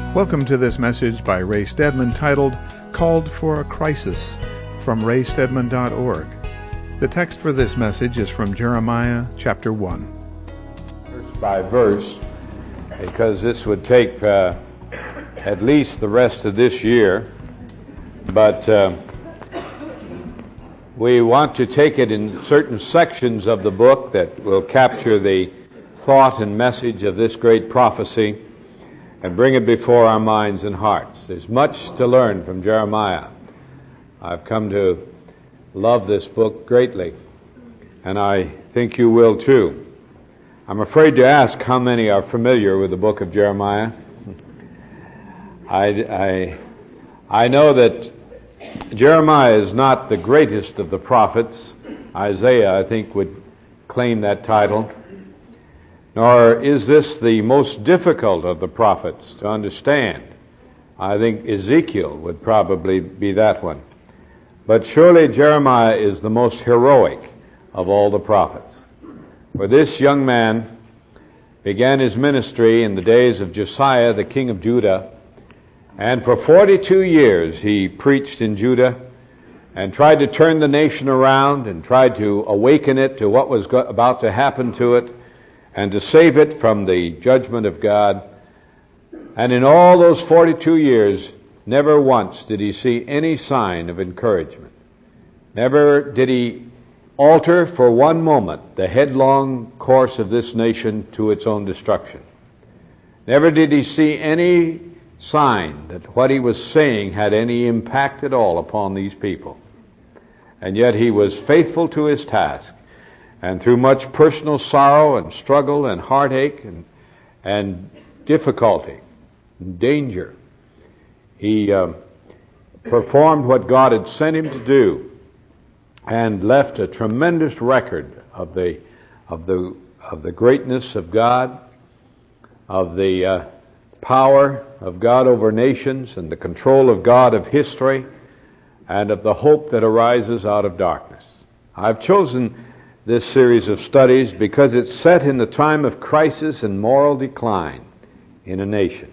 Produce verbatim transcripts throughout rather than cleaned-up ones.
Welcome to this message by Ray Stedman titled, Called for a Crisis, from ray stedman dot org. The text for this message is from Jeremiah chapter one. Verse by verse, because this would take uh, at least the rest of this year, but uh, we want to take it in certain sections of the book that will capture the thought and message of this great prophecy and bring it before our minds and hearts. There's much to learn from Jeremiah. I've come to love this book greatly, and I think you will too. I'm afraid to ask how many are familiar with the book of Jeremiah. I, I, I know that Jeremiah is not the greatest of the prophets. Isaiah, I think, would claim that title. Nor is this the most difficult of the prophets to understand. I think Ezekiel would probably be that one. But surely Jeremiah is the most heroic of all the prophets. For this young man began his ministry in the days of Josiah, the king of Judah, and for forty-two years he preached in Judah and tried to turn the nation around and tried to awaken it to what was go- about to happen to it, and to save it from the judgment of God. And in all those forty-two years, never once did he see any sign of encouragement. Never did he alter for one moment the headlong course of this nation to its own destruction. Never did he see any sign that what he was saying had any impact at all upon these people. And yet he was faithful to his task. And through much personal sorrow and struggle and heartache and, and difficulty and danger, he uh, performed what God had sent him to do and left a tremendous record of the of the of the greatness of God, of the uh, power of God over nations, and the control of God of history, and of the hope that arises out of darkness. I've chosen this series of studies because it's set in the time of crisis and moral decline in a nation.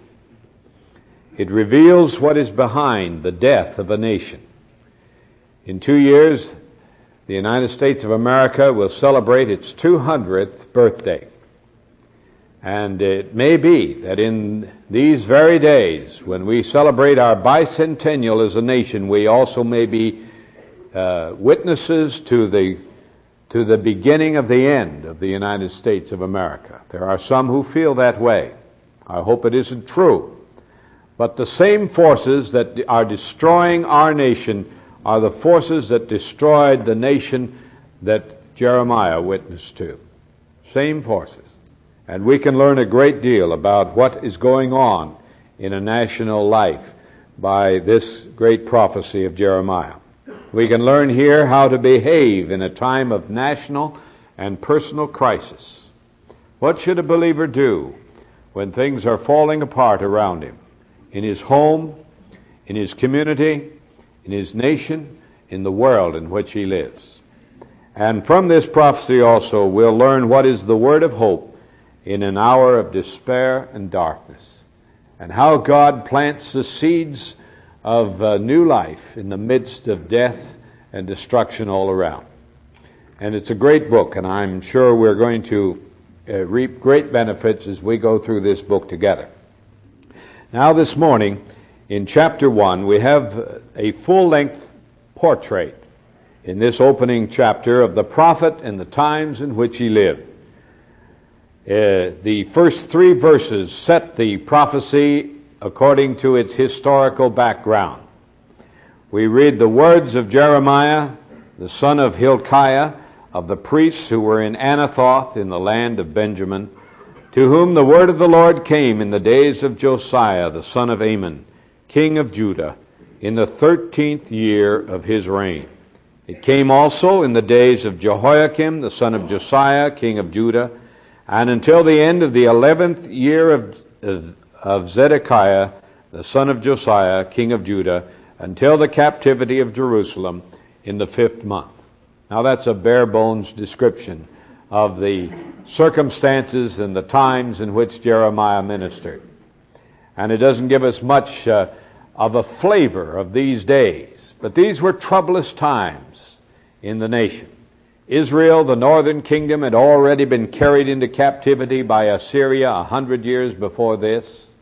It reveals what is behind the death of a nation. In two years, the United States of America will celebrate its two hundredth birthday. And it may be that in these very days, when we celebrate our bicentennial as a nation, we also may be uh, witnesses to the to the beginning of the end of the United States of America. There are some who feel that way. I hope it isn't true. But the same forces that are destroying our nation are the forces that destroyed the nation that Jeremiah witnessed to. Same forces. And we can learn a great deal about what is going on in a national life by this great prophecy of Jeremiah. We can learn here how to behave in a time of national and personal crisis. What should a believer do when things are falling apart around him? In his home, in his community, in his nation, in the world in which he lives. And from this prophecy also we'll learn what is the word of hope in an hour of despair and darkness, and how God plants the seeds of uh, new life in the midst of death and destruction all around. And it's a great book, and I'm sure we're going to uh, reap great benefits as we go through this book together. Now this morning, in chapter one, we have a full-length portrait in this opening chapter of the prophet and the times in which he lived. Uh, the first three verses set the prophecy according to its historical background. We read the words of Jeremiah, the son of Hilkiah, of the priests who were in Anathoth in the land of Benjamin, to whom the word of the Lord came in the days of Josiah, the son of Amon, king of Judah, in the thirteenth year of his reign. It came also in the days of Jehoiakim, the son of Josiah, king of Judah, and until the end of the eleventh year of, of of Zedekiah, the son of Josiah, king of Judah, until the captivity of Jerusalem in the fifth month. Now that's a bare bones description of the circumstances and the times in which Jeremiah ministered. and it doesn't give us much uh, of a flavor of these days. But these were troublous times in the nation. Israel, the northern kingdom, had already been carried into captivity by Assyria a hundred years before this.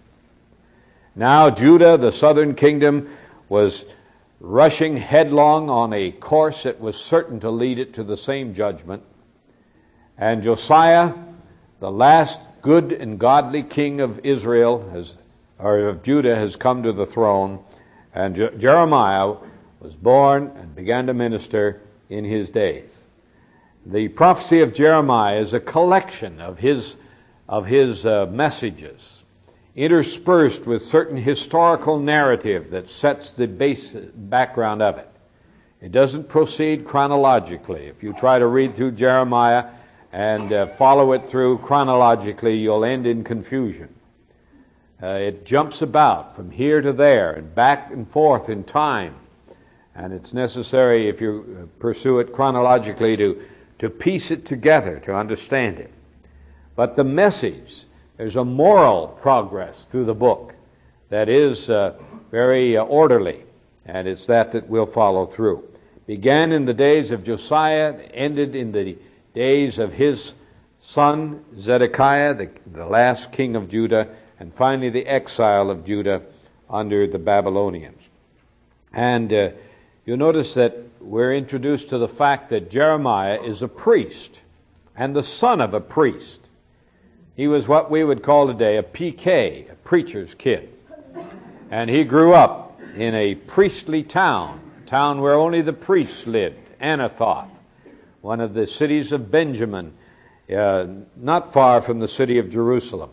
Now Judah, the southern kingdom, was rushing headlong on a course that was certain to lead it to the same judgment. And Josiah, the last good and godly king of Israel, has, or of Judah, has come to the throne, and Je- Jeremiah was born and began to minister in his days. The prophecy of Jeremiah is a collection of his of his uh, messages, interspersed with certain historical narrative that sets the base background of it. It doesn't proceed chronologically. If you try to read through Jeremiah and uh, follow it through chronologically, you'll end in confusion. Uh, it jumps about from here to there and back and forth in time. And it's necessary, if you pursue it chronologically, to, to piece it together, to understand it. But the message, there's a moral progress through the book that is uh, very uh, orderly, and it's that that we'll follow through. Began in the days of Josiah, ended in the days of his son Zedekiah, the, the last king of Judah, and finally the exile of Judah under the Babylonians. And uh, you'll notice that we're introduced to the fact that Jeremiah is a priest and the son of a priest. He was what we would call today a P K, a preacher's kid. And he grew up in a priestly town, a town where only the priests lived, Anathoth, one of the cities of Benjamin, uh, not far from the city of Jerusalem.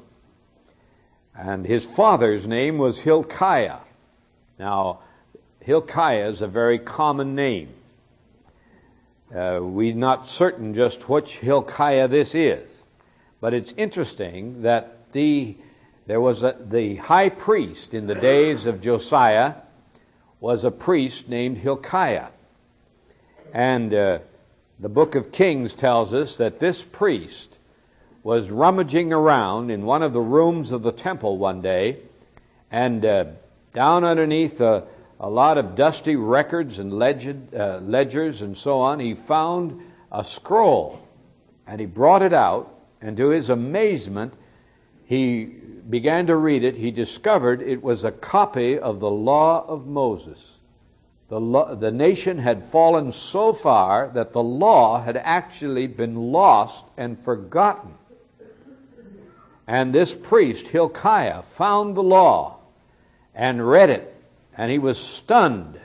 And his father's name was Hilkiah. Now, Hilkiah is a very common name. Uh, we're not certain just which Hilkiah this is. But it's interesting that the there was a, the high priest in the days of Josiah was a priest named Hilkiah. And uh, the book of Kings tells us that this priest was rummaging around in one of the rooms of the temple one day, and uh, down underneath a, a lot of dusty records and legend, uh, ledgers and so on, he found a scroll, and he brought it out, and to his amazement, he began to read it. He discovered it was a copy of the law of Moses. The, lo- the nation had fallen so far that the law had actually been lost and forgotten. And this priest, Hilkiah, found the law and read it, and he was stunned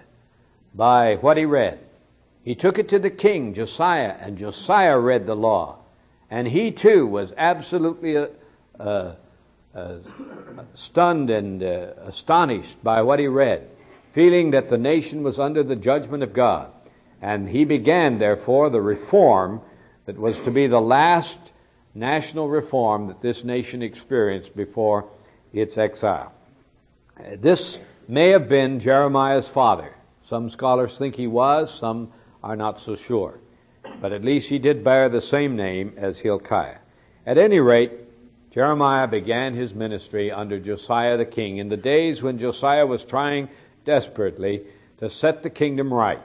by what he read. He took it to the king, Josiah, and Josiah read the law. And he too was absolutely uh, uh, uh, stunned and uh, astonished by what he read, feeling that the nation was under the judgment of God. And he began, therefore, the reform that was to be the last national reform that this nation experienced before its exile. This may have been Jeremiah's father. Some scholars think he was, some are not so sure. But at least he did bear the same name as Hilkiah. At any rate, Jeremiah began his ministry under Josiah the king in the days when Josiah was trying desperately to set the kingdom right,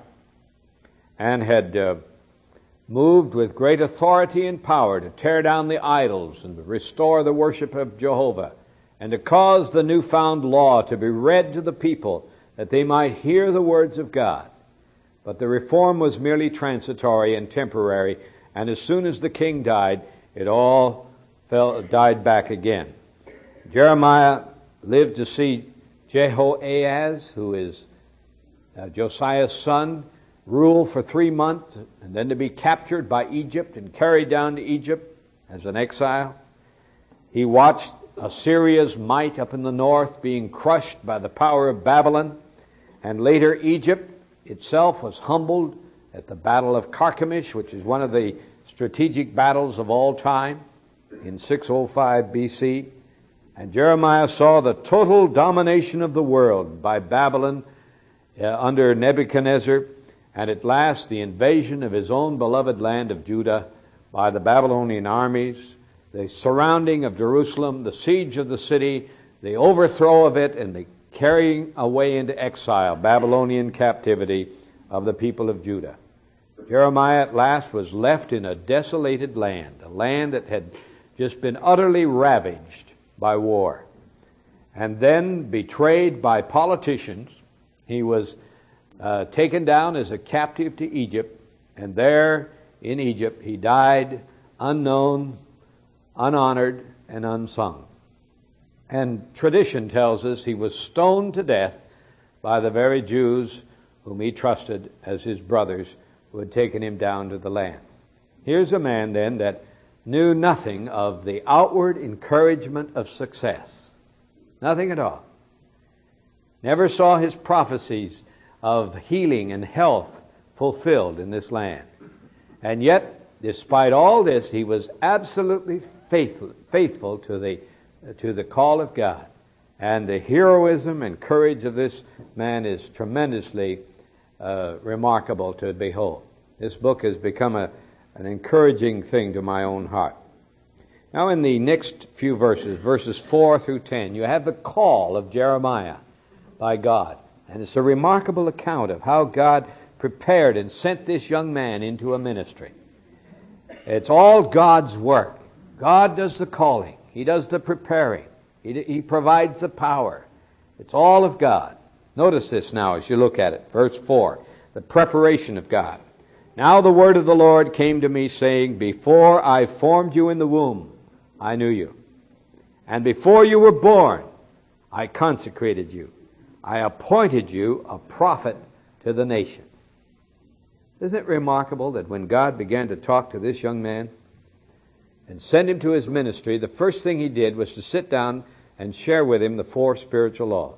and had uh, moved with great authority and power to tear down the idols and to restore the worship of Jehovah, and to cause the newfound law to be read to the people that they might hear the words of God. But the reform was merely transitory and temporary, and as soon as the king died, it all fell, died back again. Jeremiah lived to see Jehoahaz, who is uh, Josiah's son, rule for three months, and then to be captured by Egypt and carried down to Egypt as an exile. He watched Assyria's might up in the north being crushed by the power of Babylon, and later Egypt itself was humbled at the Battle of Carchemish, which is one of the strategic battles of all time, in six oh five B C. And Jeremiah saw the total domination of the world by Babylon uh, under Nebuchadnezzar, and at last the invasion of his own beloved land of Judah by the Babylonian armies, the surrounding of Jerusalem, the siege of the city, the overthrow of it and the carrying away into exile, Babylonian captivity of the people of Judah. Jeremiah at last was left in a desolated land, a land that had just been utterly ravaged by war. And then, betrayed by politicians, he was uh, taken down as a captive to Egypt, and there in Egypt he died unknown, unhonored, and unsung. And tradition tells us he was stoned to death by the very Jews whom he trusted as his brothers who had taken him down to the land. Here's a man then that knew nothing of the outward encouragement of success. Nothing at all. Never saw his prophecies of healing and health fulfilled in this land. And yet, despite all this, he was absolutely faithful, faithful to the, to the call of God. And the heroism and courage of this man is tremendously uh, remarkable to behold. This book has become a, an encouraging thing to my own heart. Now in the next few verses, verses four through ten, you have the call of Jeremiah by God. And it's a remarkable account of how God prepared and sent this young man into a ministry. It's all God's work. God does the calling. He does the preparing. He, he provides the power. It's all of God. Notice this now as you look at it. Verse four, the preparation of God. Now the word of the Lord came to me, saying, Before I formed you in the womb, I knew you. And before you were born, I consecrated you. I appointed you a prophet to the nations. Isn't it remarkable that when God began to talk to this young man and send him to his ministry, the first thing he did was to sit down and share with him the four spiritual laws.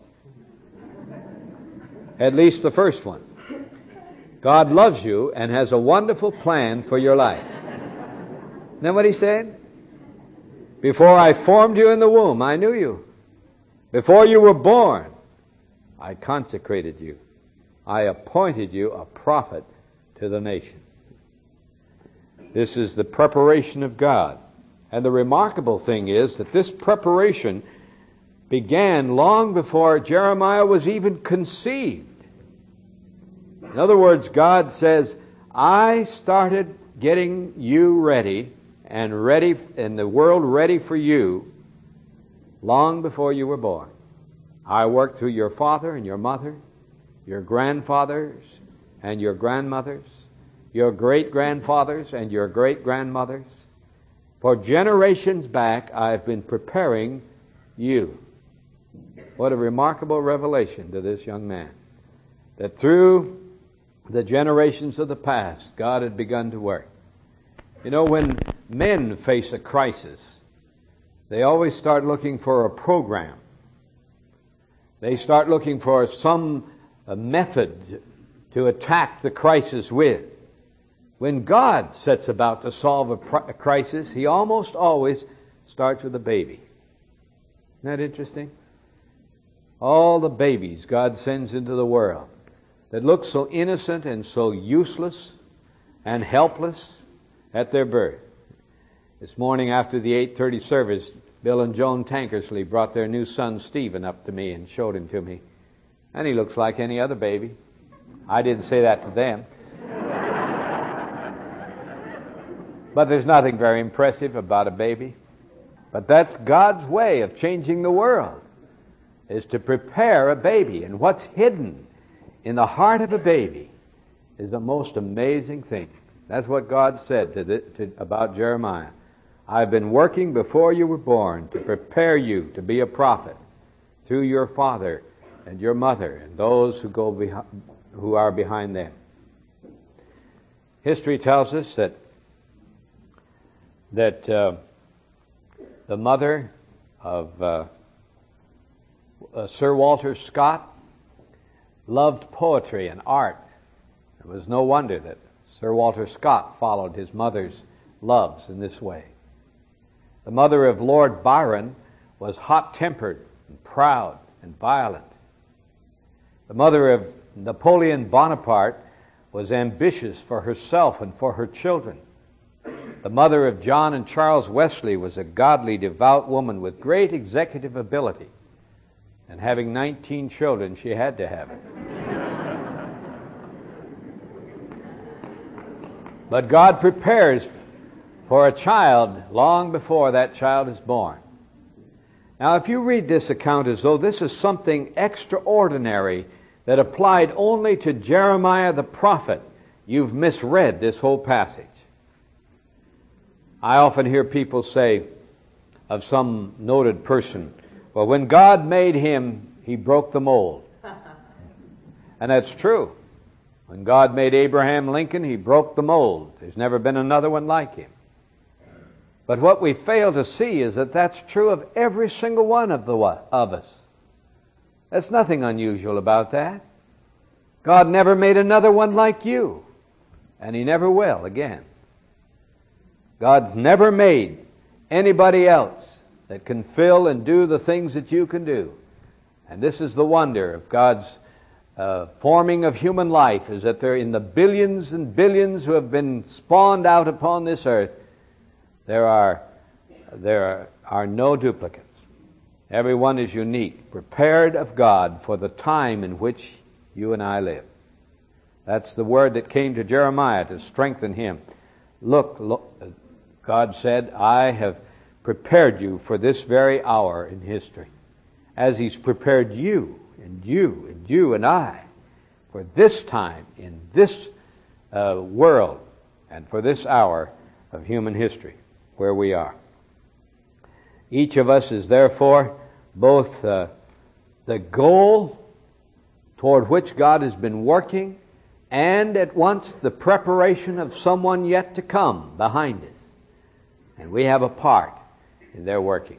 At least the first one. God loves you and has a wonderful plan for your life. Isn't that what he said? Before I formed you in the womb, I knew you. Before you were born, I consecrated you. I appointed you a prophet to the nation. This is the preparation of God. And the remarkable thing is that this preparation began long before Jeremiah was even conceived. In other words, God says, I started getting you ready and ready, and the world ready for you long before you were born. I worked through your father and your mother, your grandfathers and your grandmothers, your great-grandfathers and your great-grandmothers. For generations back, I've been preparing you. What a remarkable revelation to this young man. That through the generations of the past, God had begun to work. You know, when men face a crisis, they always start looking for a program. They start looking for some uh, method to attack the crisis with. When God sets about to solve a, pr- a crisis, He almost always starts with a baby. Isn't that interesting? All the babies God sends into the world that look so innocent and so useless and helpless at their birth. This morning after the eight thirty service, Bill and Joan Tankersley brought their new son Stephen up to me and showed him to me. And he looks like any other baby. I didn't say that to them. But there's nothing very impressive about a baby. But that's God's way of changing the world, is to prepare a baby. And what's hidden in the heart of a baby is the most amazing thing. That's what God said to the, to, about Jeremiah. I've been working before you were born to prepare you to be a prophet through your father and your mother and those who go behind, who are behind them. History tells us that that uh, the mother of uh, uh, Sir Walter Scott loved poetry and art. It was no wonder that Sir Walter Scott followed his mother's loves in this way. The mother of Lord Byron was hot-tempered and proud and violent. The mother of Napoleon Bonaparte was ambitious for herself and for her children. The mother of John and Charles Wesley was a godly, devout woman with great executive ability. And having nineteen children, she had to have it. But God prepares for a child long before that child is born. Now, if you read this account as though this is something extraordinary that applied only to Jeremiah the prophet, you've misread this whole passage. I often hear people say of some noted person, well, when God made him, he broke the mold. And that's true. When God made Abraham Lincoln, he broke the mold. There's never been another one like him. But what we fail to see is that that's true of every single one of the of us. There's nothing unusual about that. God never made another one like you, and he never will again. God's never made anybody else that can fill and do the things that you can do. And this is the wonder of God's uh, forming of human life, is that there, in the billions and billions who have been spawned out upon this earth, there are there are, are no duplicates. Everyone is unique, prepared of God for the time in which you and I live. That's the word that came to Jeremiah to strengthen him. Look, look, God said, I have prepared you for this very hour in history, as he's prepared you and you and you and I for this time in this uh, world and for this hour of human history where we are. Each of us is therefore both uh, the goal toward which God has been working and at once the preparation of someone yet to come behind us. And we have a part in their working.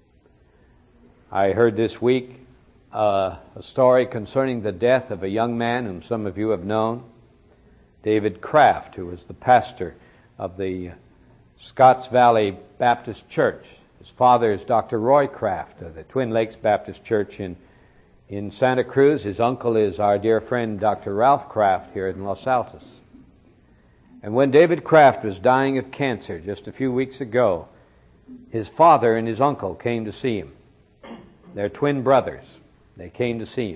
I heard this week uh, a story concerning the death of a young man whom some of you have known, David Kraft, who was the pastor of the Scotts Valley Baptist Church. His father is Doctor Roy Kraft of the Twin Lakes Baptist Church in, in Santa Cruz. His uncle is our dear friend Doctor Ralph Kraft here in Los Altos. And when David Kraft was dying of cancer just a few weeks ago, his father and his uncle came to see him. They're twin brothers. They came to see him.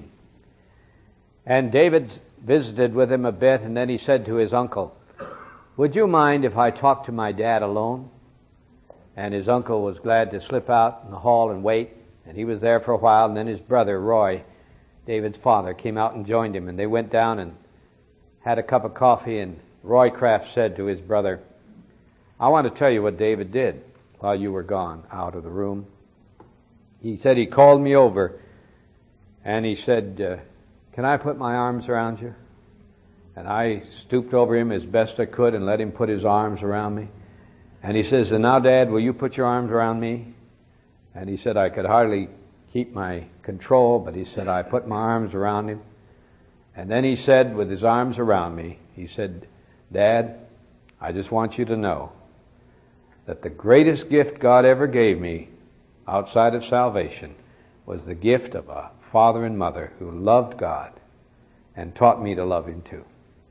And David visited with him a bit, and then he said to his uncle, would you mind if I talk to my dad alone? And his uncle was glad to slip out in the hall and wait, and he was there for a while, and then his brother, Roy, David's father, came out and joined him, and they went down and had a cup of coffee, and Roy Kraft said to his brother, I want to tell you what David did while you were gone out of the room. He said he called me over, and he said, uh, can I put my arms around you? And I stooped over him as best I could and let him put his arms around me. And he says, and now, Dad, will you put your arms around me? And he said, I could hardly keep my control, but he said, I put my arms around him. And then he said, with his arms around me, he said, Dad, I just want you to know that the greatest gift God ever gave me outside of salvation was the gift of a father and mother who loved God and taught me to love him too.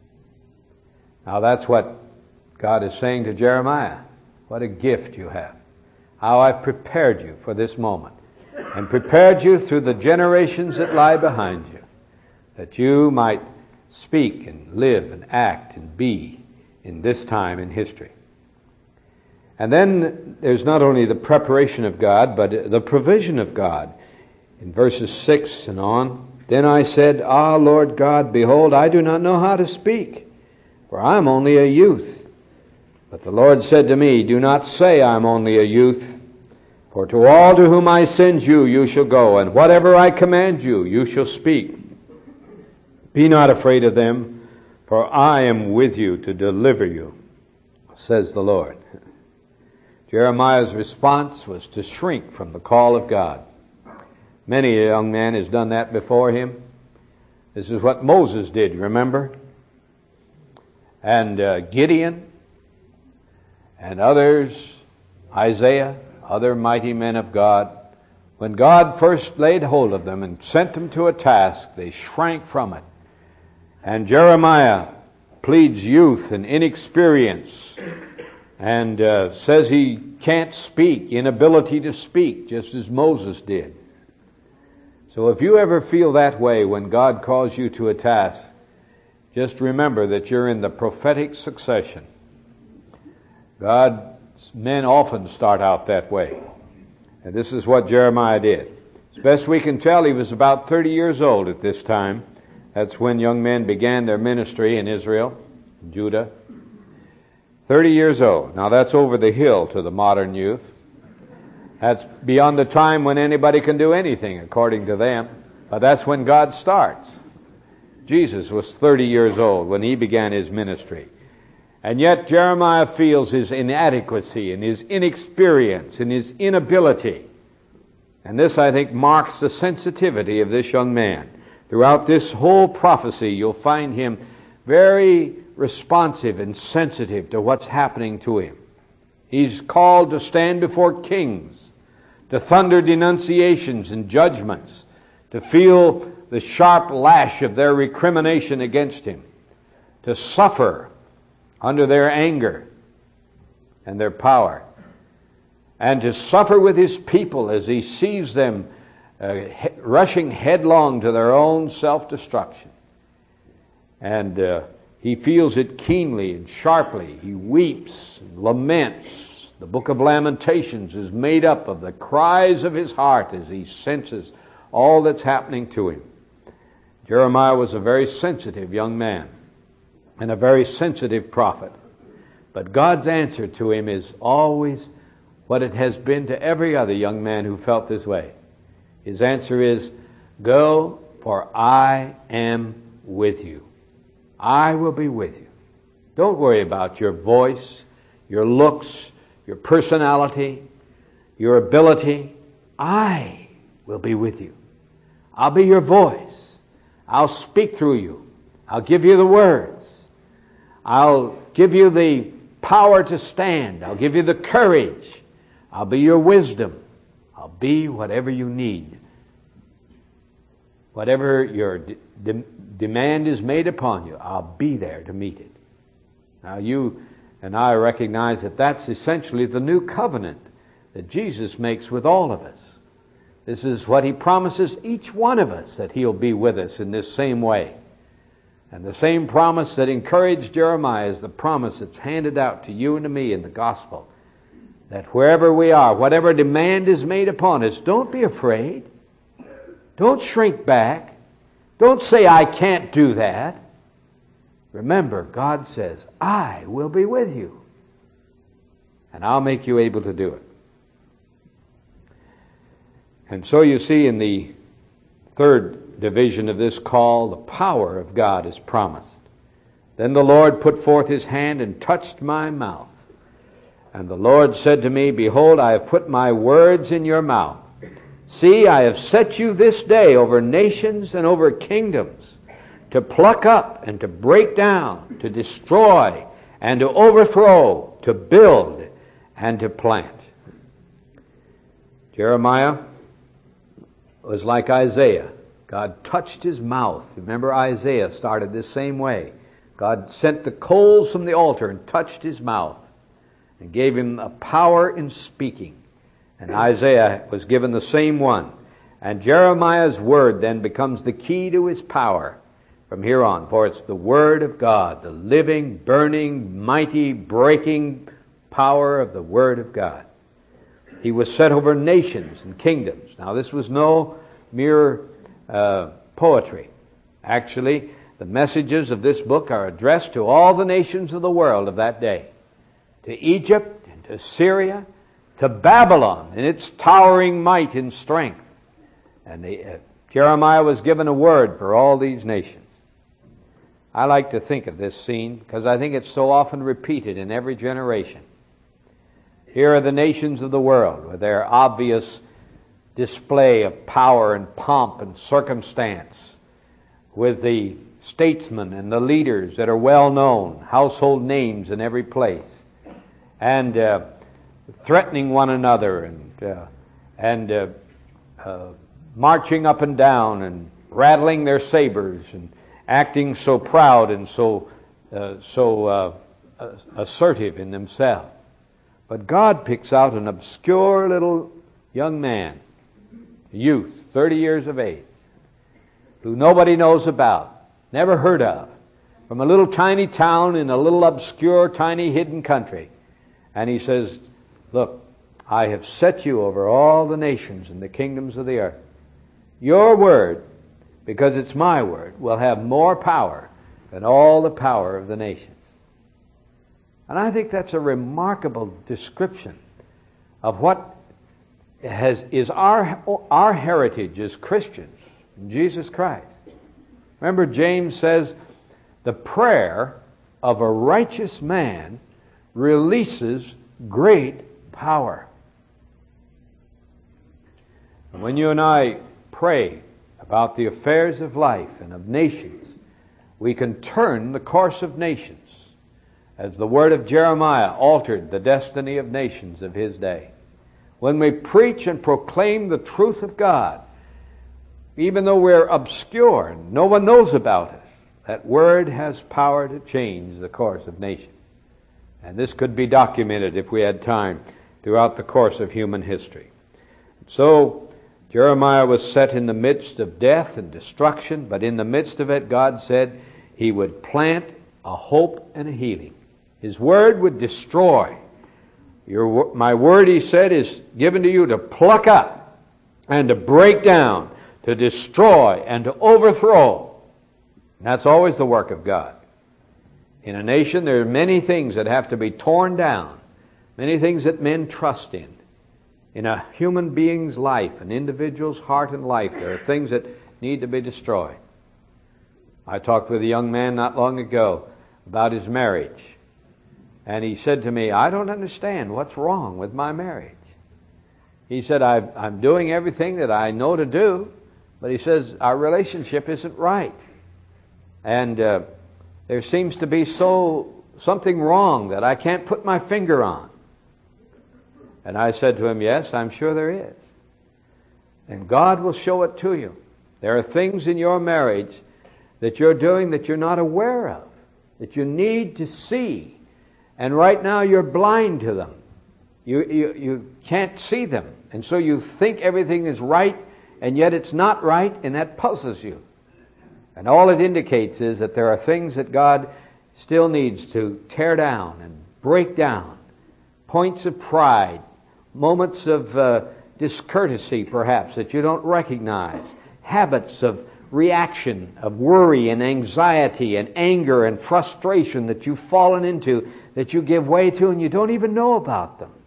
Now that's what God is saying to Jeremiah. What a gift you have. How I've prepared you for this moment and prepared you through the generations that lie behind you, that you might speak and live and act and be in this time in history. And then there's not only the preparation of God, but the provision of God. In verses six and on, then I said, Ah, Lord God, behold, I do not know how to speak, for I am only a youth. But the Lord said to me, do not say I am only a youth, for to all to whom I send you, you shall go, and whatever I command you, you shall speak. Be not afraid of them, for I am with you to deliver you, says the Lord. Jeremiah's response was to shrink from the call of God. Many a young man has done that before him. This is what Moses did, remember? And uh, Gideon and others, Isaiah, other mighty men of God. When God first laid hold of them and sent them to a task, they shrank from it. And Jeremiah pleads youth and inexperience and uh, says he can't speak, inability to speak, just as Moses did. So if you ever feel that way when God calls you to a task, just remember that you're in the prophetic succession. God's men often start out that way. And this is what Jeremiah did. As best we can tell, he was about thirty years old at this time. That's when young men began their ministry in Israel, Judah. thirty years old. Now that's over the hill to the modern youth. That's beyond the time when anybody can do anything, according to them. But that's when God starts. Jesus was thirty years old when he began his ministry. And yet Jeremiah feels his inadequacy and his inexperience and his inability. And this, I think, marks the sensitivity of this young man. Throughout this whole prophecy, you'll find him very responsive and sensitive to what's happening to him. He's called to stand before kings, to thunder denunciations and judgments, to feel the sharp lash of their recrimination against him, to suffer under their anger and their power, and to suffer with his people as he sees them uh, he- rushing headlong to their own self-destruction. And uh, he feels it keenly and sharply. He weeps and laments. The book of Lamentations is made up of the cries of his heart as he senses all that's happening to him. Jeremiah was a very sensitive young man and a very sensitive prophet. But God's answer to him is always what it has been to every other young man who felt this way. His answer is, "Go, for I am with you. I will be with you." Don't worry about your voice, your looks, your personality, your ability. I will be with you. I'll be your voice. I'll speak through you. I'll give you the words. I'll give you the power to stand. I'll give you the courage. I'll be your wisdom. I'll be whatever you need. Whatever your de- de- demand is made upon you, I'll be there to meet it. Now you and I recognize that that's essentially the new covenant that Jesus makes with all of us. This is what he promises each one of us, that he'll be with us in this same way. And the same promise that encouraged Jeremiah is the promise that's handed out to you and to me in the gospel. That wherever we are, whatever demand is made upon us, don't be afraid. Don't shrink back. Don't say, "I can't do that." Remember, God says, "I will be with you. And I'll make you able to do it." And so you see in the third division of this call, the power of God is promised. "Then the Lord put forth his hand and touched my mouth. And the Lord said to me, Behold, I have put my words in your mouth. See, I have set you this day over nations and over kingdoms, to pluck up and to break down, to destroy and to overthrow, to build and to plant." Jeremiah was like Isaiah. God touched his mouth. Remember, Isaiah started this same way. God sent the coals from the altar and touched his mouth and gave him a power in speaking. And Isaiah was given the same one. And Jeremiah's word then becomes the key to his power from here on. For it's the word of God, the living, burning, mighty, breaking power of the word of God. He was set over nations and kingdoms. Now this was no mere uh, poetry. Actually, the messages of this book are addressed to all the nations of the world of that day. To Egypt and to Syria, to Babylon in its towering might and strength. And the, uh, Jeremiah was given a word for all these nations. I like to think of this scene because I think it's so often repeated in every generation. Here are the nations of the world with their obvious display of power and pomp and circumstance, with the statesmen and the leaders that are well known, household names in every place, and uh, threatening one another and uh, and uh, uh, marching up and down and rattling their sabers and acting so proud and so uh, so uh, assertive in themselves. But God picks out an obscure little young man, youth, thirty years of age, who nobody knows about, never heard of, from a little tiny town in a little obscure, tiny, hidden country. And he says, look, I have set you over all the nations and the kingdoms of the earth. Your word, because it's my word, will have more power than all the power of the nations. And I think that's a remarkable description of what has, is our, our heritage as Christians in Jesus Christ. Remember, James says, the prayer of a righteous man releases great power. And when you and I pray about the affairs of life and of nations, we can turn the course of nations, as the word of Jeremiah altered the destiny of nations of his day. When we preach and proclaim the truth of God, even though we're obscure and no one knows about us, that word has power to change the course of nations. And this could be documented, if we had time, throughout the course of human history. So Jeremiah was set in the midst of death and destruction, but in the midst of it, God said he would plant a hope and a healing. His word would destroy. Your, my word, he said, is given to you to pluck up and to break down, to destroy and to overthrow. And that's always the work of God. In a nation, there are many things that have to be torn down, many things that men trust in. In a human being's life, an individual's heart and life, there are things that need to be destroyed. I talked with a young man not long ago about his marriage. And he said to me, I don't understand what's wrong with my marriage. He said, I've, I'm doing everything that I know to do, but he says, our relationship isn't right. And uh, there seems to be so something wrong that I can't put my finger on. And I said to him, yes, I'm sure there is. And God will show it to you. There are things in your marriage that you're doing that you're not aware of, that you need to see. And right now you're blind to them. You, you, you can't see them. And so you think everything is right, and yet it's not right, and that puzzles you. And all it indicates is that there are things that God still needs to tear down and break down. Points of pride, moments of uh, discourtesy perhaps that you don't recognize, habits of reaction, of worry and anxiety and anger and frustration that you've fallen into, that you give way to and you don't even know about them.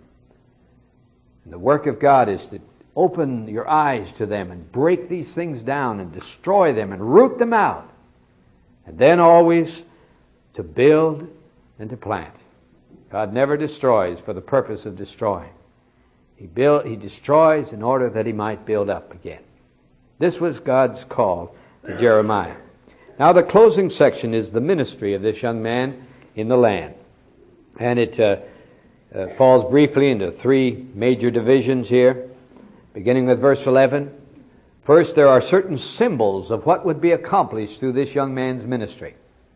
And the work of God is to open your eyes to them and break these things down and destroy them and root them out. And then always to build and to plant. God never destroys for the purpose of destroying. He build, He destroys in order that He might build up again. This was God's call to Jeremiah. Now the closing section is the ministry of this young man in the land. And it uh, uh, falls briefly into three major divisions here, beginning with verse eleven. First, there are certain symbols of what would be accomplished through this young man's ministry.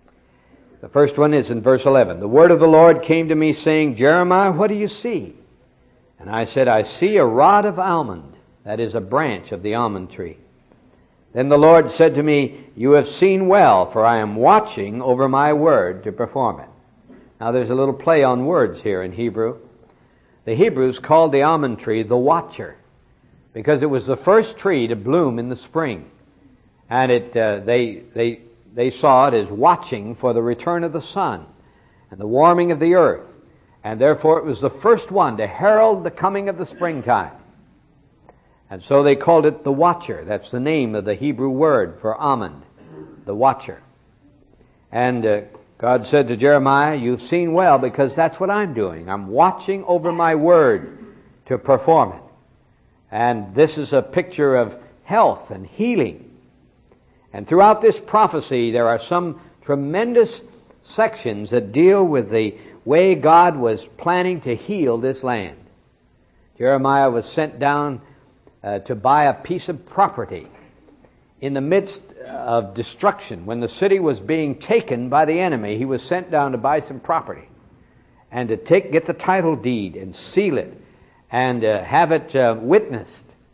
The first one is in verse eleven. The word of the Lord came to me, saying, Jeremiah, what do you see? And I said, I see a rod of almond, that is a branch of the almond tree. Then the Lord said to me, you have seen well, for I am watching over my word to perform it. Now there's a little play on words here in Hebrew. The Hebrews called the almond tree the watcher, because it was the first tree to bloom in the spring. And it uh, they they they saw it as watching for the return of the sun and the warming of the earth. And therefore it was the first one to herald the coming of the springtime. And so they called it the watcher. That's the name of the Hebrew word for almond, the watcher. And uh, God said to Jeremiah, you've seen well, because that's what I'm doing. I'm watching over my word to perform it. And this is a picture of health and healing. And throughout this prophecy, there are some tremendous sections that deal with the way God was planning to heal this land. Jeremiah was sent down uh, to buy a piece of property in the midst of destruction. When the city was being taken by the enemy, he was sent down to buy some property and to take get the title deed and seal it and uh, have it uh, witnessed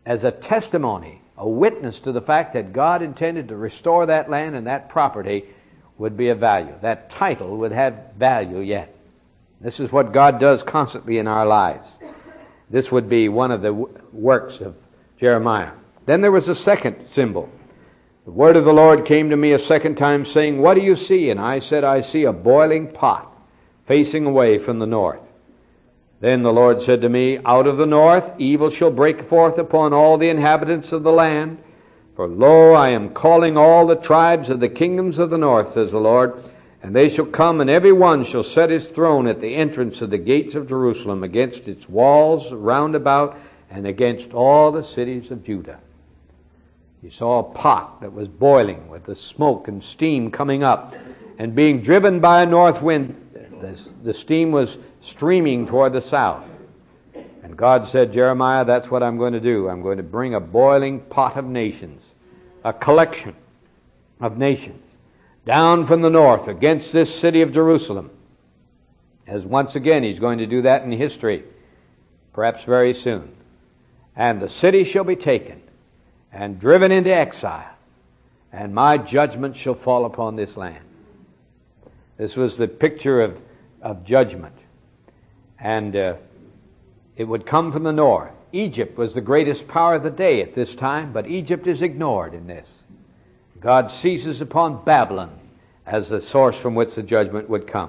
as a testimony, a witness to the fact that God intended to restore that land and that property would be of value. That title would have value yet. This is what God does constantly in our lives. This would be one of the w- works of Jeremiah. Then there was a second symbol. The word of the Lord came to me a second time, saying, "What do you see?" And I said, "I see a boiling pot facing away from the north." Then the Lord said to me, "Out of the north evil shall break forth upon all the inhabitants of the land. For lo, I am calling all the tribes of the kingdoms of the north, says the Lord, and they shall come, and every one shall set his throne at the entrance of the gates of Jerusalem, against its walls round about, and against all the cities of Judah." You saw a pot that was boiling with the smoke and steam coming up and being driven by a north wind. The, the steam was streaming toward the south. And God said, "Jeremiah, that's what I'm going to do. I'm going to bring a boiling pot of nations, a collection of nations, down from the north against this city of Jerusalem." As once again, He's going to do that in history, perhaps very soon. "And the city shall be taken and driven into exile, and my judgment shall fall upon this land." This was the picture of, of judgment. And uh, it would come from the north. Egypt was the greatest power of the day at this time, but Egypt is ignored in this. God seizes upon Babylon as the source from which the judgment would come.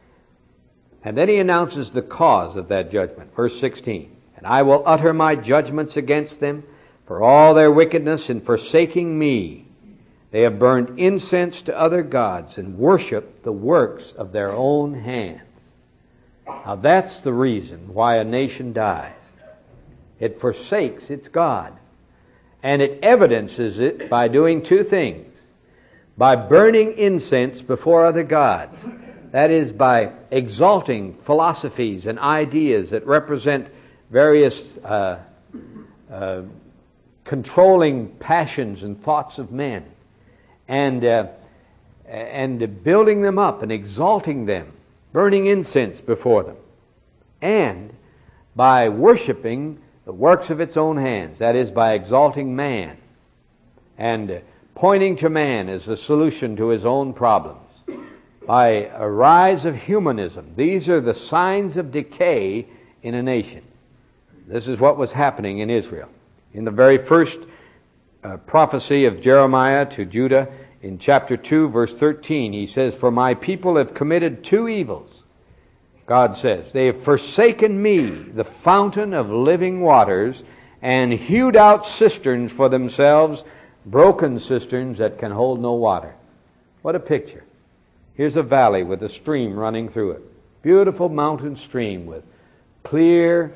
And then He announces the cause of that judgment. Verse sixteen, "And I will utter my judgments against them for all their wickedness in forsaking me. They have burned incense to other gods and worshiped the works of their own hands." Now that's the reason why a nation dies. It forsakes its God. And it evidences it by doing two things. By burning incense before other gods. That is, by exalting philosophies and ideas that represent various uh, uh, controlling passions and thoughts of men. And, uh, and building them up and exalting them. Burning incense before them. And by worshiping the works of its own hands. That is, by exalting man. And pointing to man as the solution to his own problems. By a rise of humanism. These are the signs of decay in a nation. This is what was happening in Israel. In the very first uh, prophecy of Jeremiah to Judah, in chapter two, verse thirteen, he says, "For my people have committed two evils," God says. "They have forsaken me, the fountain of living waters, and hewed out cisterns for themselves, broken cisterns that can hold no water." What a picture. Here's a valley with a stream running through it. Beautiful mountain stream with clear,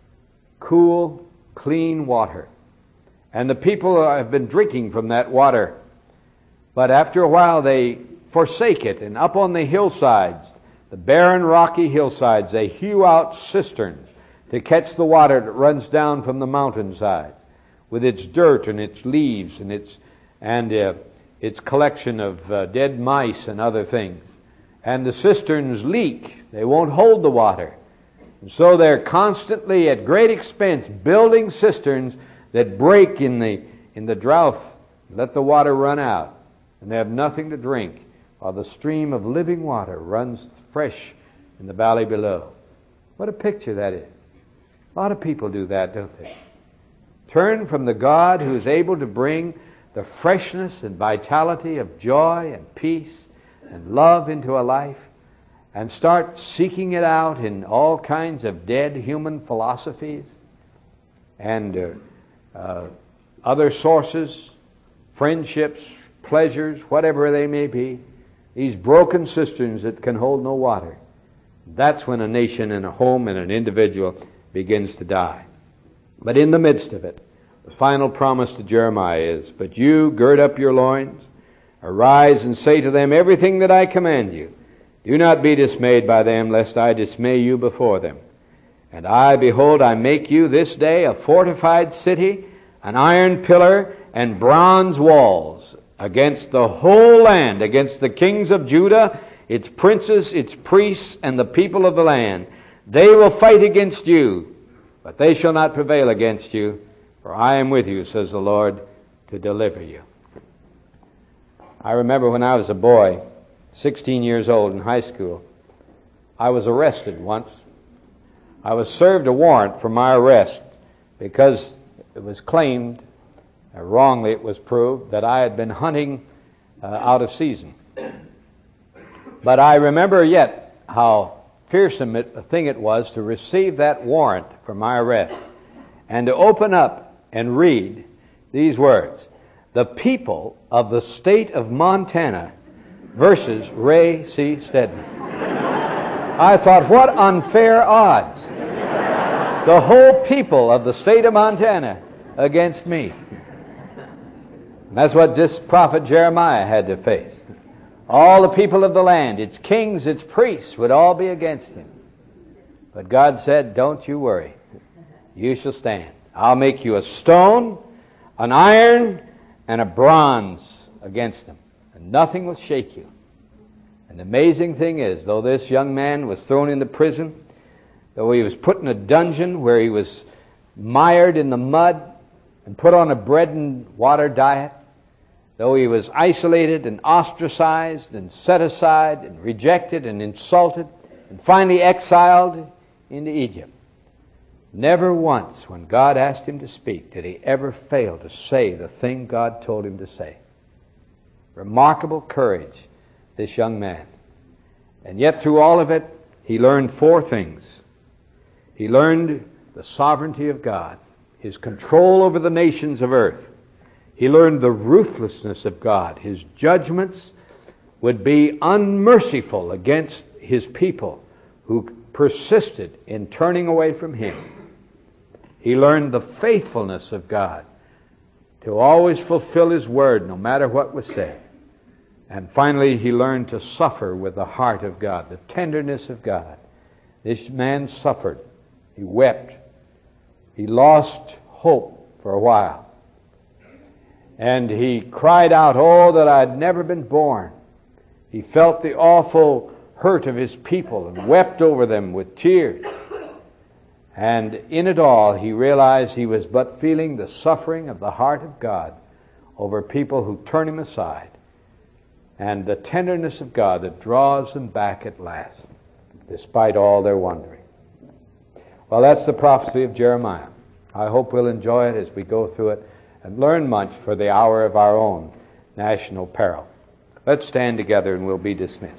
cool, clean water. And the people have been drinking from that water. But after a while they forsake it, and up on the hillsides, the barren rocky hillsides, they hew out cisterns to catch the water that runs down from the mountainside with its dirt and its leaves and its and uh, its collection of uh, dead mice and other things. And the cisterns leak. They won't hold the water. And so they're constantly at great expense building cisterns that break in the in the drought, let the water run out. And they have nothing to drink, while the stream of living water runs fresh in the valley below. What a picture that is. A lot of people do that, don't they? Turn from the God who is able to bring the freshness and vitality of joy and peace and love into a life, and start seeking it out in all kinds of dead human philosophies and uh, uh, other sources, friendships, pleasures, whatever they may be, these broken cisterns that can hold no water. That's when a nation and a home and an individual begins to die. But in the midst of it, the final promise to Jeremiah is, "But you gird up your loins, arise and say to them everything that I command you. Do not be dismayed by them, lest I dismay you before them. And I, behold, I make you this day a fortified city, an iron pillar, and bronze walls, against the whole land, against the kings of Judah, its princes, its priests, and the people of the land. They will fight against you, but they shall not prevail against you, For I am with you, says the Lord, to deliver you. I remember when I was a boy, sixteen years old in high school, I was arrested once. I was served a warrant for my arrest because it was claimed, uh, wrongly it was proved, that I had been hunting uh, out of season. But I remember yet how fearsome it, a thing it was to receive that warrant for my arrest and to open up and read these words: the people of the state of Montana versus Ray C. Stedman. I thought, what unfair odds. The whole people of the state of Montana against me. And that's what this prophet Jeremiah had to face. All the people of the land, its kings, its priests, would all be against him. But God said, don't you worry. You shall stand. I'll make you a stone, an iron, and a bronze against them. And nothing will shake you. And the amazing thing is, though this young man was thrown into prison, though he was put in a dungeon where he was mired in the mud and put on a bread and water diet, though he was isolated and ostracized and set aside and rejected and insulted and finally exiled into Egypt, never once when God asked him to speak did he ever fail to say the thing God told him to say. Remarkable courage, this young man. And yet through all of it, he learned four things. He learned the sovereignty of God, His control over the nations of earth. He learned the ruthlessness of God. His judgments would be unmerciful against His people who persisted in turning away from Him. He learned the faithfulness of God to always fulfill His word no matter what was said. And finally, he learned to suffer with the heart of God, the tenderness of God. This man suffered. He wept. He lost hope for a while. And he cried out, oh, that I had never been born. He felt the awful hurt of his people and wept over them with tears. And in it all, he realized he was but feeling the suffering of the heart of God over people who turn him aside, and the tenderness of God that draws them back at last, despite all their wandering. Well, that's the prophecy of Jeremiah. I hope we'll enjoy it as we go through it and learn much for the hour of our own national peril. Let's stand together and we'll be dismissed.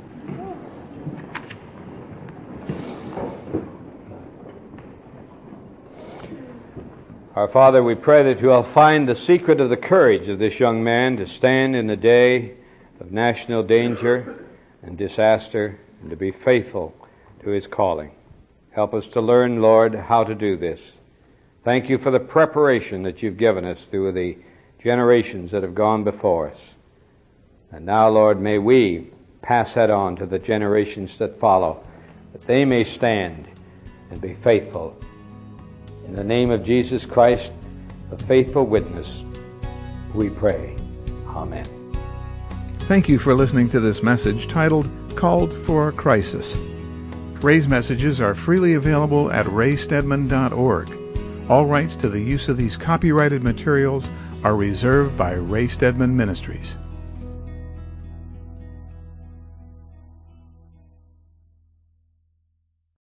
Our Father, we pray that you will find the secret of the courage of this young man to stand in the day of national danger and disaster and to be faithful to his calling. Help us to learn, Lord, how to do this. Thank you for the preparation that you've given us through the generations that have gone before us. And now, Lord, may we pass that on to the generations that follow, that they may stand and be faithful. In the name of Jesus Christ, the faithful witness, we pray. Amen. Thank you for listening to this message titled, Called for a Crisis. Ray's messages are freely available at ray stedman dot org. All rights to the use of these copyrighted materials are reserved by Ray Stedman Ministries.